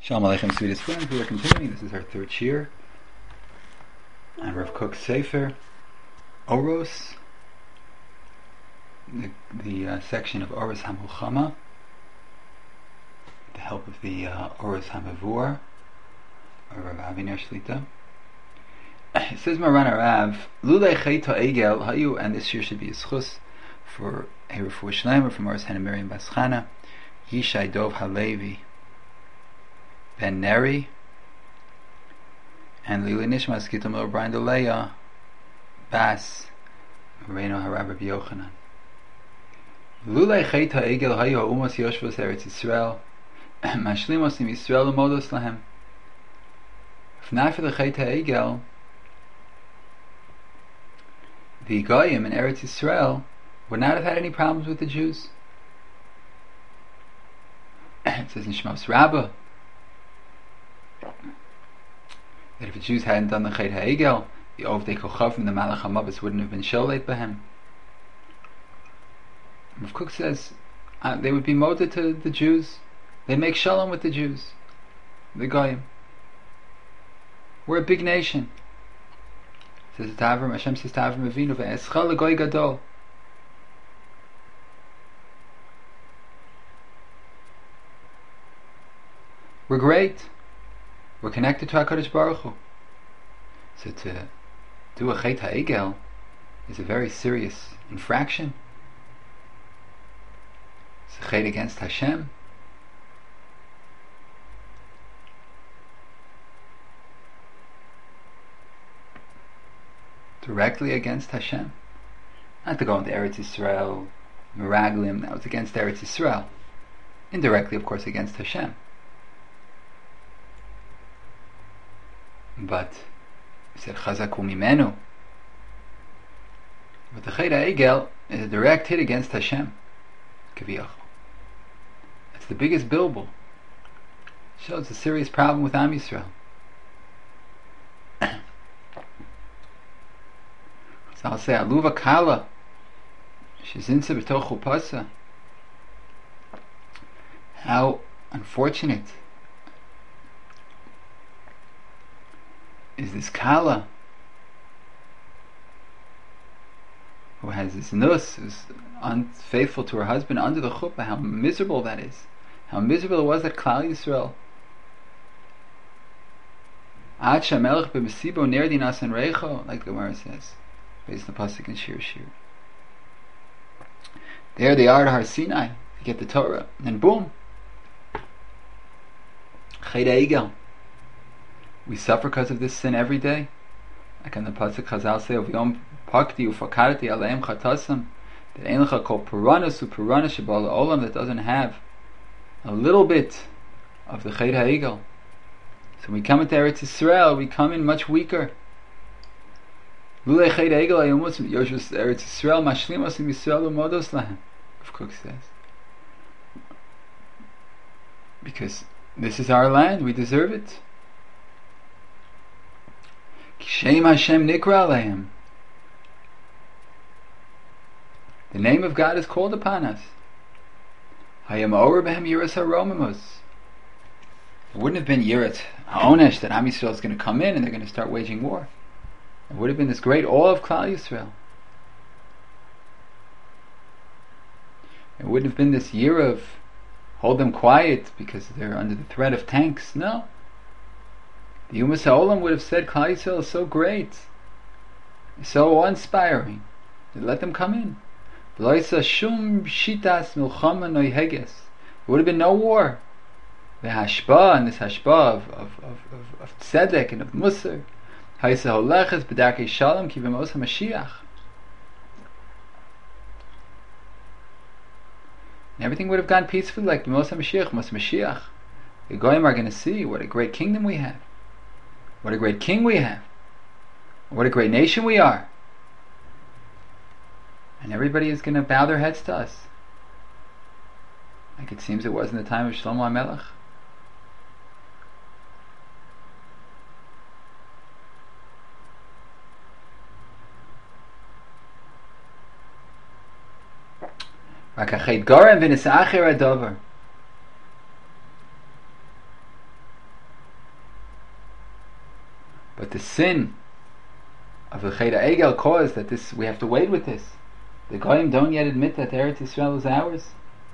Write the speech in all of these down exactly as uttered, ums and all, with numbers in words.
Shalom Aleichem, sweetest friends. We are continuing. This is our third shir on Rav Kook's Sefer Oros, the, the uh, section of Oros HaMilchama, with the help of the uh, Oros HaMavur, or Rav Aviner Shlita. It says Maran Arav, Lulei Chayta Egel Hayu, and this year should be a schus for a refuah shleimer from Oros Hannah Miriam Bas Chana, Yishai Dov Halevi Ben Neri, and Lili Nishmas Gitam O'Brien Doleya Bas Moreno Harab Rabbi Yochanan. Lulei Chayta Egel Hayu Umos Yoshvos Eretz Yisrael Mashlimos Im Yisrael Umodos Lahem. If not for the Chayta Egel, the Goyim in Eretz Yisrael would not have had any problems with the Jews. It says in Shmos Rabbah that if the Jews hadn't done the Chet HaEgel, the Ovdei Kochav from the Malach HaMavis wouldn't have been Sholeit Behem. Rav Kook says uh, they would be molded to the Jews. They'd make shalom with the Jews, the Goyim. We're a big nation. Says Tavram, Hashem says Tavram Avinu ve'eschal l'goy gadol. We're great. We're connected to HaKadosh Baruch Hu. So to do a Chet HaEgel is a very serious infraction. It's a Chet against Hashem. Directly against Hashem. Not to go into Eretz Yisrael, Meraglim, that was against Eretz Yisrael. Indirectly, of course, against Hashem. But he said Chazaku Mimenu. But the Chet HaEgel is a direct hit against Hashem. Kaviyachol. It's the biggest bilbul. Shows a serious problem with Am Yisrael. So I'll say Aluva Kala Shizinsa B'toch Chupasa. How unfortunate is this Kala who has this nus, who's unfaithful to her husband under the chuppah. How miserable that is. How miserable it was that Klal Yisrael Ad Shamelech B'Mesibo Ner Dinas and Reicho, like the Gemara says, based on the pasuk in Shir Shir. There they are at Har Sinai. They get the Torah, and then boom, Chet HaEgel. We suffer because of this sin every day. Like in the pasuk Chazal say of Yom Pakti Ufakarti Aleim Chatasam, that Ein Lecha Kol Puranus Upuranus Shebal Olam, that doesn't have a little bit of the Chet HaEgel. So when we come into Eretz Yisrael, we come in much weaker. Lulei Chet HaEgel Ayumus Yoshus Eretz Yisrael Mashlimos Im Yisrael Umodos Lahem, Rav Kook says. Because this is our land, we deserve it. Shem Hashem Nikra Aleim. The name of God is called upon us. Hayam Or Behem Yiras HaRomimos. It wouldn't have been Yirat HaOnesh that Am Yisrael is going to come in and they're going to start waging war. It would have been this great awe of Klal Yisrael. It wouldn't have been this year of hold them quiet because they're under the threat of tanks. No. The Umas HaOlam would have said Klal Yisrael is so great, so awe-inspiring, that let them come in. Shum shitas milchama noiheges. There would have been no war. The hashba and this hashba of of of of, of tzedek and of musar. Haisa holeches b'darkei shalom ki v'mos haMashiach. And everything would have gone peacefully, like v'mos haMashiach, mos Mashiach. The goyim are going to see what a great kingdom we have. What a great king we have. What a great nation we are. And everybody is going to bow their heads to us. Like it seems it was in the time of Shlomo HaMelech. Rak achet gorem v'nisa'acher adover. But the sin of the Chet HaEgel caused that this, we have to wait with this. The Goyim don't yet admit that Eretz Yisrael is ours.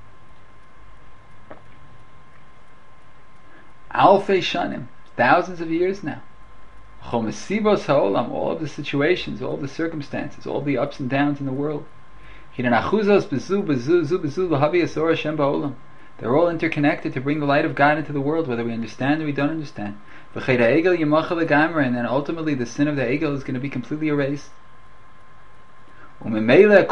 Alfei Shanim, thousands of years now. Chomesibos ha'olam, all of the situations, all of the circumstances, all of the ups and downs in the world. They're all interconnected to bring the light of God into the world, whether we understand or we don't understand. And then ultimately the sin of the Egel is going to be completely erased. Like it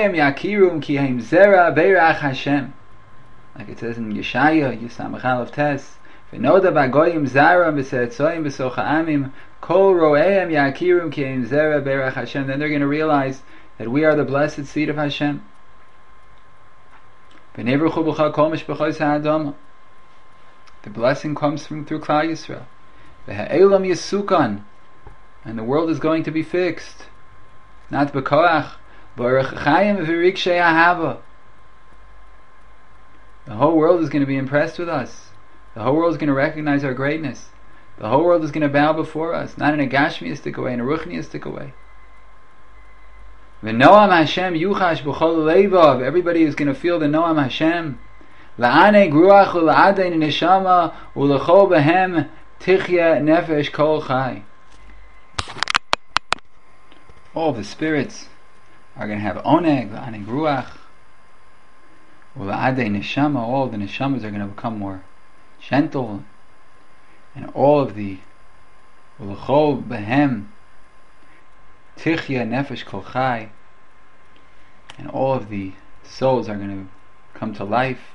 says in Yeshaya, Yisam Chalav Tes, V'noda b'goyim zara b'seretzoyim b'socha amim kol ro'eim yakirum ki im zera be'erach Hashem. Then they're going to realize that we are the blessed seed of Hashem. V'nevruchu b'cha kol mishpachos ha'adama. The blessing comes from through Klal Yisrael. V'ha'elam yisukan, and the world is going to be fixed. Not b'koach, b'orach chayim v'rikshei ahava. The whole world is going to be impressed with us. The whole world is going to recognize our greatness. The whole world is going to bow before us, not in a gashmiistic way, in a ruchniistic way. V'noam Hashem yuchash b'chol leivav. Everybody is going to feel the Noam Hashem. La'anei gruach u'la'adei neshama u'lechol behem tichya nefesh kol chai. All the spirits are going to have oneg, la'anei gruach u'la'adei neshama. All the neshamas are going to become more gentle, and all of the ulachol behem tichya nefesh kol chai, and all of the souls are going to come to life,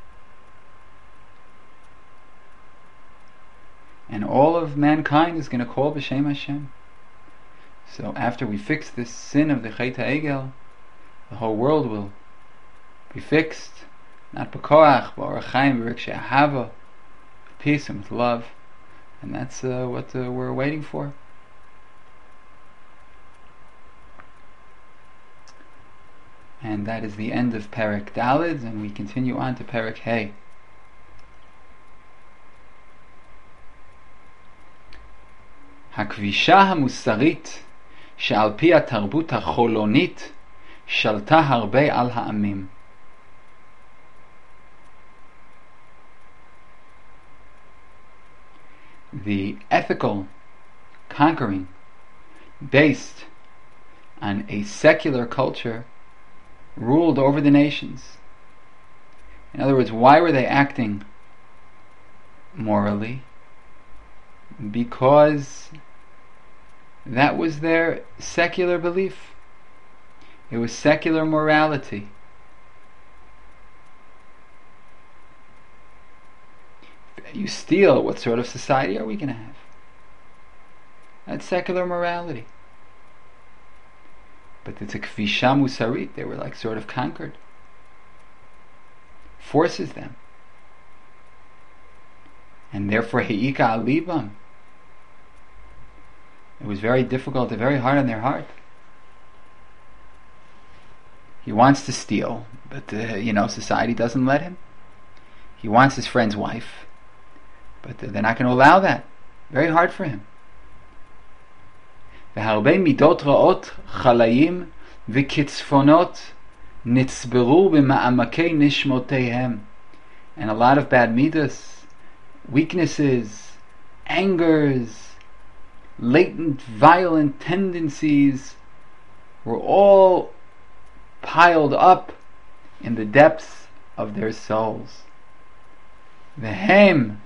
and all of mankind is going to call b'shem Hashem. So after we fix this sin of the Chet HaEgel, the whole world will be fixed, not b'koach, b'orach chayim v'rikshei ahava, peace and with love. And that's uh, what uh, we're waiting for. And that is the end of Perek Daled, and we continue on to Perek Hey. הכבישה המוסרית שעל פי התרבות החולונית שלטה הרבה על העמים. The ethical conquering based on a secular culture ruled over the nations. In other words, why were they acting morally? Because that was their secular belief. It was secular morality. You steal, what sort of society are we going to have? That's secular morality. But it's a kvisha musarit. They were like sort of conquered. Forces them. And therefore, he'ika alibam. It was very difficult, very hard on their heart. He wants to steal, but uh, you know, society doesn't let him. He wants his friend's wife, but they're not going to allow that. Very hard for him. והרבה מידות רעות, חלאים וכצפונות נצברו במעמקי נשמותיהם. And a lot of bad midas, weaknesses, angers, latent violent tendencies were all piled up in the depths of their souls. והם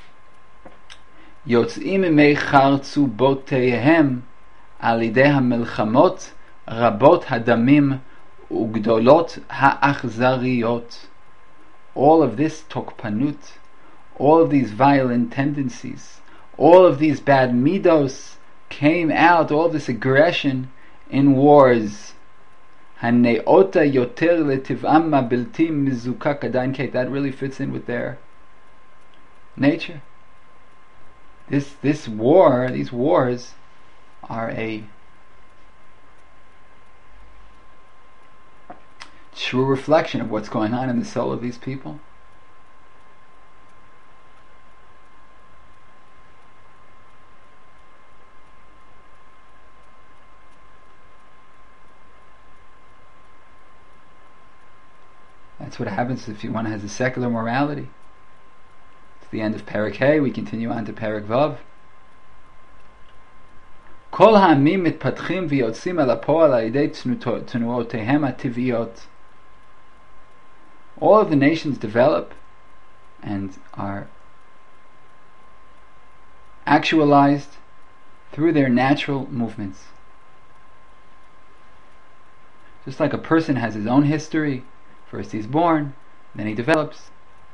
יוצאים ממי חרצובותיהם על ידי המלחמות רבות הדמים וגדולות האכזריות. All of this tokpanut, all of these violent tendencies, all of these bad midos came out, all this aggression in wars. Haneota yoter letiv'am bilti mizukak adain keit. That really fits in with their nature. This this war, these wars, are a true reflection of what's going on in the soul of these people. That's what happens if one has a secular morality. It's the end of Perek Hey. We continue on to Perek Vav. Kol ha'amim mitpatchim v'yotzim el ha'po'al al-yedei tnuoteihem ha'tiviyot. All of the nations develop and are actualized through their natural movements. Just like a person has his own history, first he's born, then he develops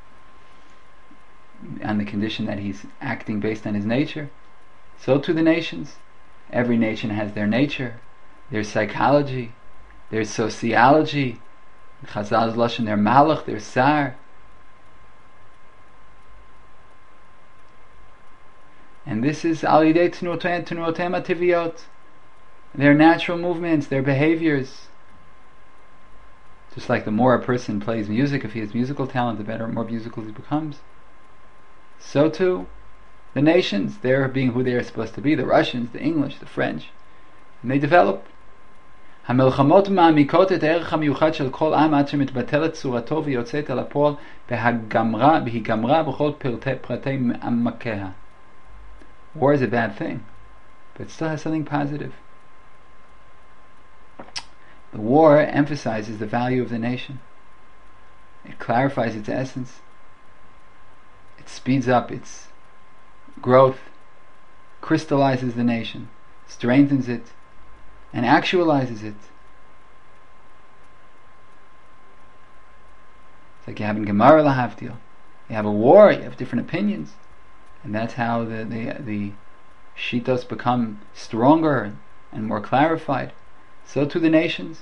on the condition that he's acting based on his nature, so too the nations. Every nation has their nature, their psychology, their sociology, Chazal's Lashon, their malach, their sar. And this is al yidei tnuotem hativiyot, their natural movements, their behaviors. Just like the more a person plays music, if he has musical talent, the better, more musical he becomes. So too, the nations, they're being who they are supposed to be, the Russians, the English, the French, and they develop. המלחמות מעמיקות את הערך המיוחד של כל עם עד שמתבטלת צורתו ויוצאת אל הפועל בהיגמרה בכל פרטי עמקיה. War is a bad thing, but it still has something positive. The war emphasizes the value of the nation. It clarifies its essence. It speeds up its growth, crystallizes the nation, strengthens it, and actualizes it. It's like you have in Gemara Lahavdil. You have a war, you have different opinions, and that's how the the, the shitos become stronger and more clarified. So too the nations.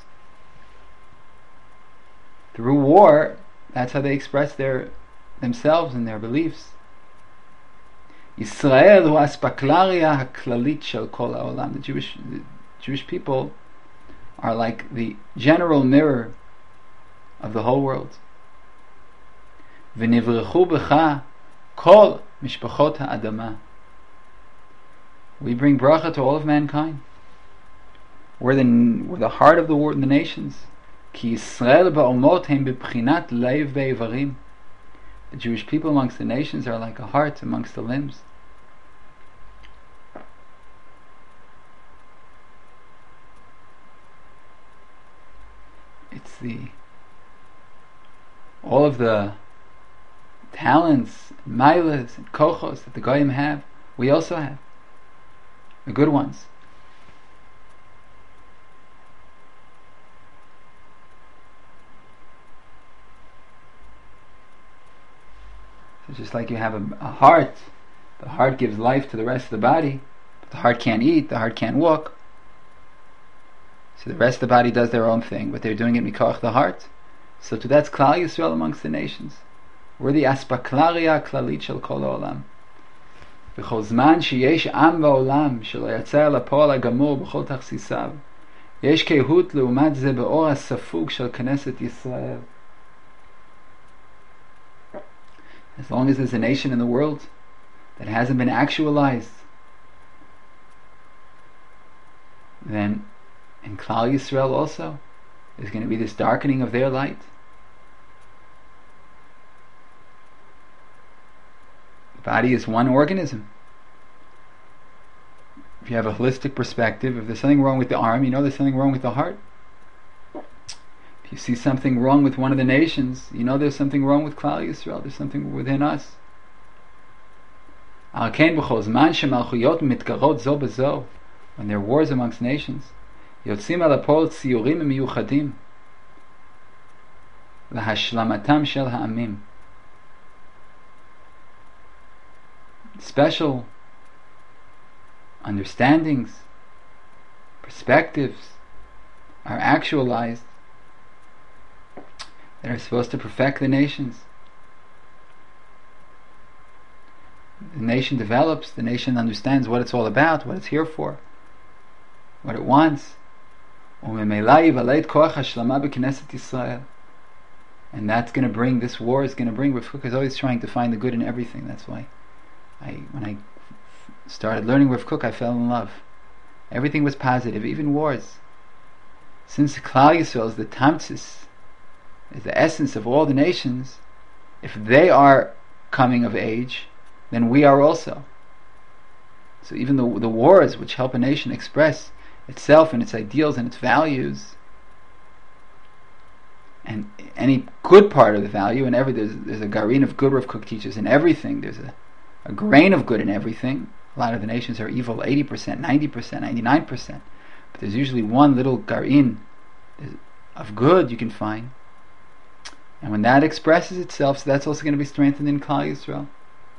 Through war, that's how they express their themselves and their beliefs. Yisrael hu aspaklaria haklalit shel kol haolam. The Jewish the Jewish people are like the general mirror of the whole world. V'nivrechu b'cha kol mishpachot ha'adama. We bring bracha to all of mankind. We're the, we're the heart of the world and the nations. Ki Yisrael ba'omot hem b'pchinat leiv be'evarim. The Jewish people amongst the nations are like a heart amongst the limbs. It's the all of the talents, mailas, and kochos that the goyim have, we also have. The good ones. So just like you have a, a heart, the heart gives life to the rest of the body, but the heart can't eat, the heart can't walk. So the rest of the body does their own thing, but they're doing it mikoach the heart. So to that's Klal Yisrael amongst the nations. We're the aspaklaria klalit shel kol haolam. B'chol zman sheyesh am ba'olam shelo yatsa el hapol hagamur b'chol tachsisav yesh kehut leumat ze be'or hasafug shel Knesset Yisrael. As long as there's a nation in the world that hasn't been actualized, then in Klal Yisrael also there's going to be this darkening of their light. The body is one organism. If you have a holistic perspective, if there's something wrong with the arm, you know there's something wrong with the heart. If you see something wrong with one of the nations, you know there's something wrong with Klal Yisrael. There's something within us. Al ken b'chol zman shemalchuyot mitgarot zo b'zo, when there are wars amongst nations, yotzim al hapol tziyurim miyuchadim lahashlamatam shel ha'amim. Special understandings, perspectives are actualized that are supposed to perfect the nations. The nation develops, the nation understands what it's all about, what it's here for, what it wants. And that's going to bring, this war is going to bring, Rav Kook is always trying to find the good in everything. That's why I, when I started learning Rav Kook, I fell in love. Everything was positive, even wars. Since Klal Yisrael is the tamtzis is the essence of all the nations, if they are coming of age, then we are also. So even the, the wars which help a nation express itself and its ideals and its values, and any good part of the value, and every there's, there's a garin of good, Rav Kook teaches, in everything. There's a, a grain of good in everything. A lot of the nations are evil eighty percent, ninety percent, ninety-nine percent. But there's usually one little garin of good you can find. And when that expresses itself, so that's also going to be strengthened in Klal Yisrael.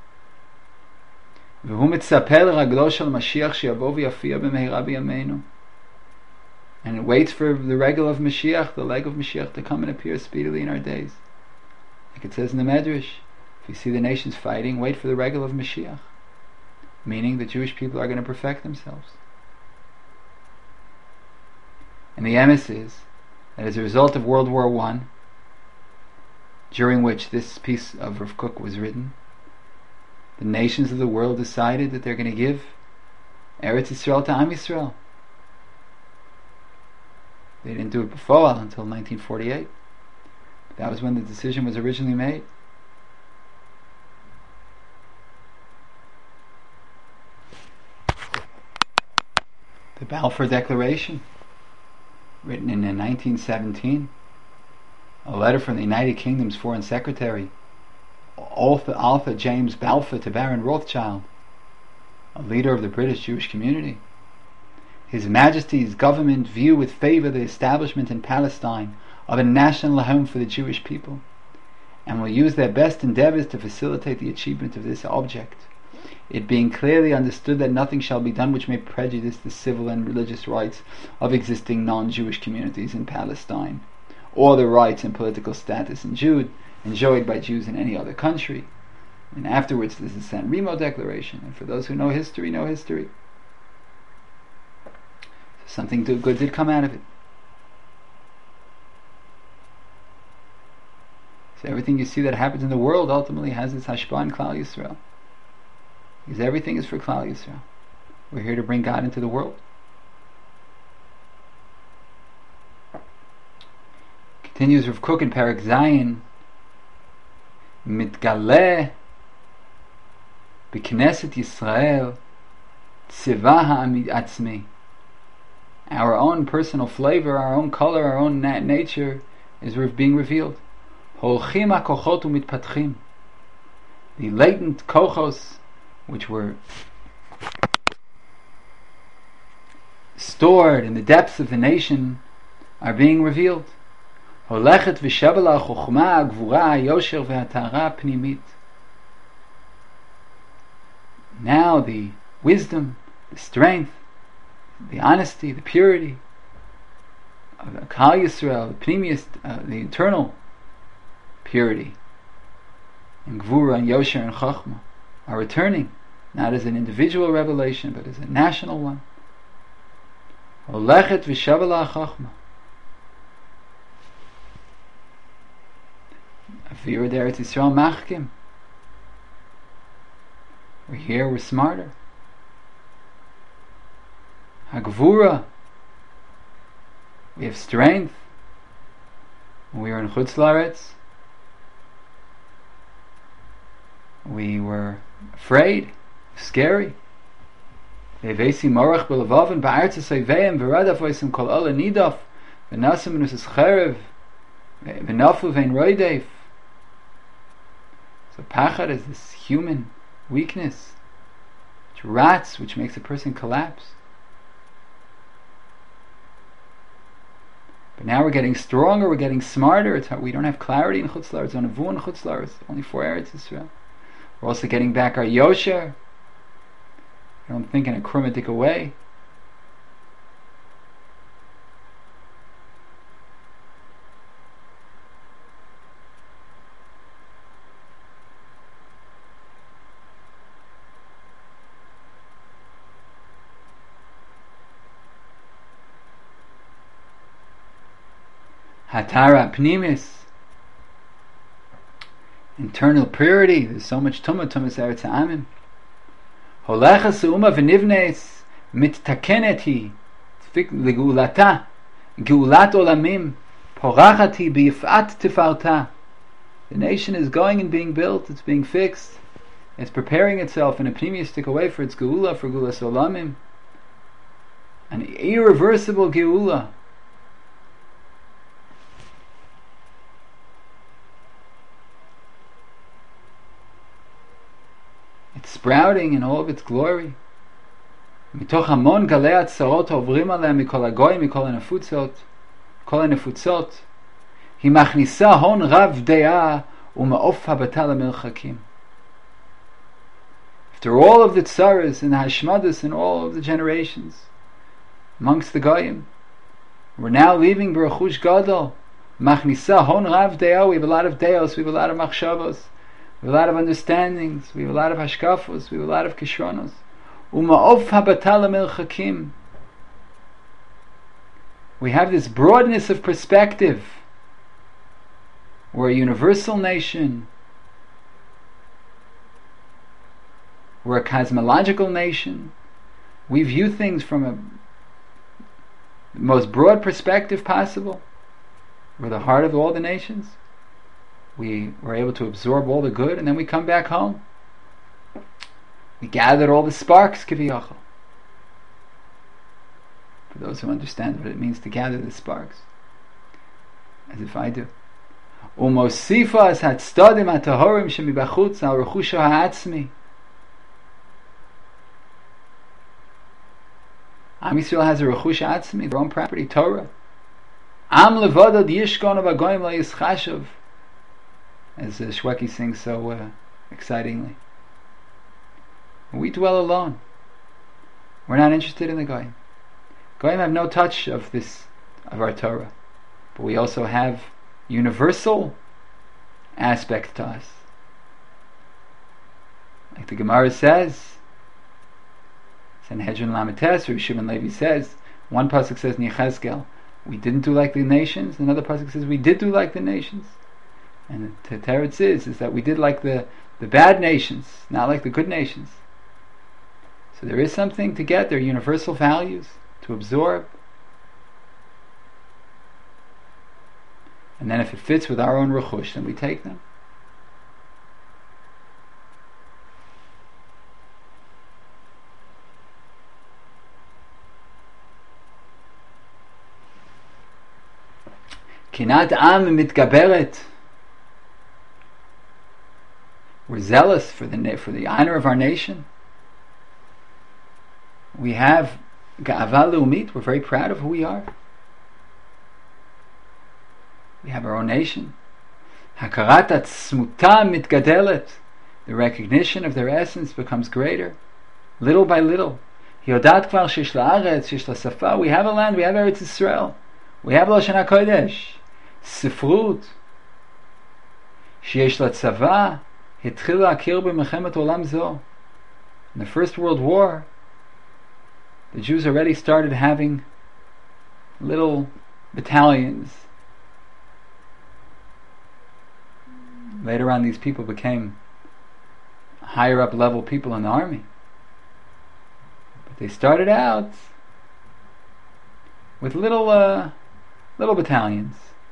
And it waits for the regal of Mashiach, the leg of Mashiach, to come and appear speedily in our days. Like it says in the Medrash, if you see the nations fighting, wait for the regal of Mashiach. Meaning the Jewish people are going to perfect themselves. And the emes is that as a result of World War One, during which this piece of Rav Kook was written, the nations of the world decided that they're going to give Eretz Yisrael to Am Yisrael. They didn't do it before until nineteen forty-eight. But that was when the decision was originally made. The Balfour Declaration, written in nineteen seventeen, a letter from the United Kingdom's Foreign Secretary, Alpha, Alpha James Balfour, to Baron Rothschild, a leader of the British Jewish community. His Majesty's government view with favour the establishment in Palestine of a national home for the Jewish people, and will use their best endeavours to facilitate the achievement of this object, it being clearly understood that nothing shall be done which may prejudice the civil and religious rights of existing non-Jewish communities in Palestine, or the rights and political status in Jude enjoyed by Jews in any other country. And afterwards there's the San Remo Declaration, and for those who know history, know history. So something good did come out of it. So everything you see that happens in the world ultimately has its hashpah in Klal Yisrael. Because everything is for Klal Yisrael. We're here to bring God into the world. Continues Rav Kook in Parak Zayin, Mitgaleh b'Knesset Yisrael tzivah ha'atzmi. Our own personal flavor, our own color, our own nat- nature is being revealed. Holchim ha'kochot u'mitpatchim. The latent kochos, which were stored in the depths of the nation, are being revealed. Holechet v'shabala chochma gvura yosher v'hatara pnimit. Now the wisdom, the strength, the honesty, the purity of the Klal Yisrael, the pnimius, uh, the internal purity, and gvura and yosher and chochma are returning, not as an individual revelation, but as a national one. Holechet v'shabala chochma. Avira Eretz Yisrael machkim. We're here, we're smarter. Hagvura. We have strength. When we were in Chutz La'aretz, we were afraid, scary. Vevesi morach b'levavin ba'artz ha'seiveim v'radaf v'osim kol ola nidaf v'nasim v'nusas cherev v'nafu v'ein roideif. So pachad is this human weakness, which rats, which makes a person collapse. But now we're getting stronger, we're getting smarter. It's how we don't have clarity in Chutz La'aretz. It's on Avu in Chutz La'aretz, only for Eretz Yisrael. We're also getting back our yosher. We don't think in a chromatic way. Hatara pnimis, internal purity. There's so much tumah, tumas eretz ha'amim. Holechas u'uma v'nivnes mittakenet hi legulata, geulat olamim Porachati b'yifat tifarta. The nation is going and being built, it's being fixed, it's preparing itself in a pneumistic way for its geula, for Geulas Olamim. An irreversible geula. It's sprouting in all of its glory. מתוך המון גלי הצרות העוברים עליהם מכל הגויים, מכל הנפוצות, כל הנפוצות, היא מכניסה הון רב דעה ומעוף הבטל המרחקים. After all of the tsaras and the hashmadas and all of the generations amongst the goyim, we're now leaving B'Rechush Gadol. Machnisa hon rav dea. We have a lot of deos, we have a lot of machshavos, we have a lot of understandings, we have a lot of hashkafos, we have a lot of kishronos. Uma'of habatal milchakim. We have this broadness of perspective. We're a universal nation. We're a cosmological nation. We view things from a the most broad perspective possible. We're the heart of all the nations. We were able to absorb all the good, and then we come back home. We gathered all the sparks, kiviyachal. For those who understand what it means to gather the sparks, as if I do. Umosifa as hatstadim atahorim shemibachutz al rechusha ha'atzmi. Am Yisrael has a rechush atzmi, their own property, Torah. Am levadod yishkon v'agoyim lo yischashav, as uh, Shweki sings so uh, excitingly. We dwell alone. We're not interested in the goyim. Goyim have no touch of this, of our Torah, but we also have universal aspect to us. Like the Gemara says, Sanhedrin Lamites, or Shimon Levi says, one pasuk says in Yechezkel, we didn't do like the nations. Another pasuk says we did do like the nations. And the teretz is is that we did like the the bad nations, not like the good nations. So there is something to get. There are universal values to absorb, and then if it fits with our own rechush, then we take them. Kinat am mitgaberet. We're zealous for the for the honor of our nation. We have ga'ava leumit. We're very proud of who we are. We have our own nation. Hakarat atzmuta mitgadelet. The recognition of their essence becomes greater, little by little. Hiodat kvar shesh la'aretz, shesh la'safa. We have a land. We have Eretz Yisrael. We have Lashon HaKodesh. Sifrut. Sheyesh latzava. Hitchil la'akir b'mechemet olam zo. In the First World War, the Jews already started having little battalions. Later on, these people became higher up level people in the army. But they started out with little uh, little battalions.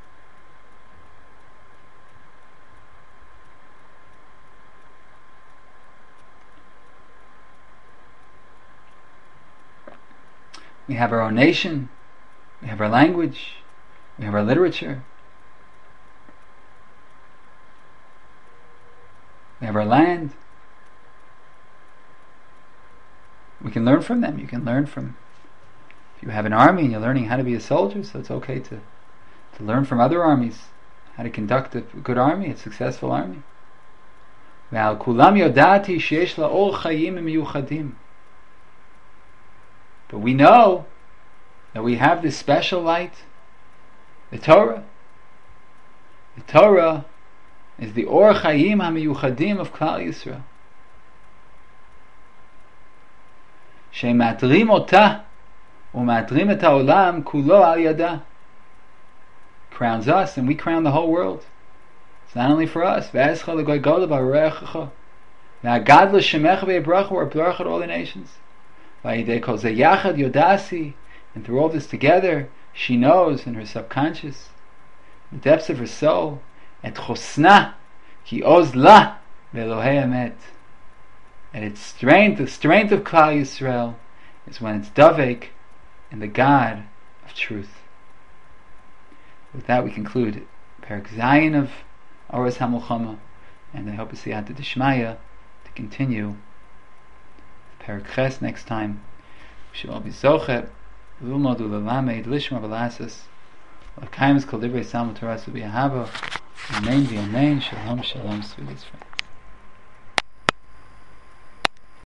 We have our own nation, we have our language, we have our literature, we have our land. We can learn from them. You can learn from, if you have an army and you're learning how to be a soldier, so it's okay to, to learn from other armies how to conduct a good army, a successful army. But we know that we have this special light, the Torah. The Torah is the Or Chaim HaMiyuchadim of Klal Yisrael. Shematrim otah umatrim et haolam kulo al yada. Crowns us, and we crown the whole world. It's not only for us. Ve'escha l'goy gola b'arechecha. Ve'agadla shemecha ve'ebracha, we're bracha to all the nations. Va'yidei kol ze yachad yodasi. And through all this together, she knows in her subconscious the depths of her soul, et chosna ki oz la ve'elohei emet. And its strength, the strength of Klal Yisrael, is when it's davek in the God of truth. With that, we conclude Perek Zayin of Oros HaMilchama, and I hope to see Ata Dishmaya to continue Perek Ches next time. We should all be zochet, lilmod ulelamed, lishma v'lasas, l'kayim kol divrei Salmon Torah subi ahava, amen v'amen, shalom shalom, sweet Israel.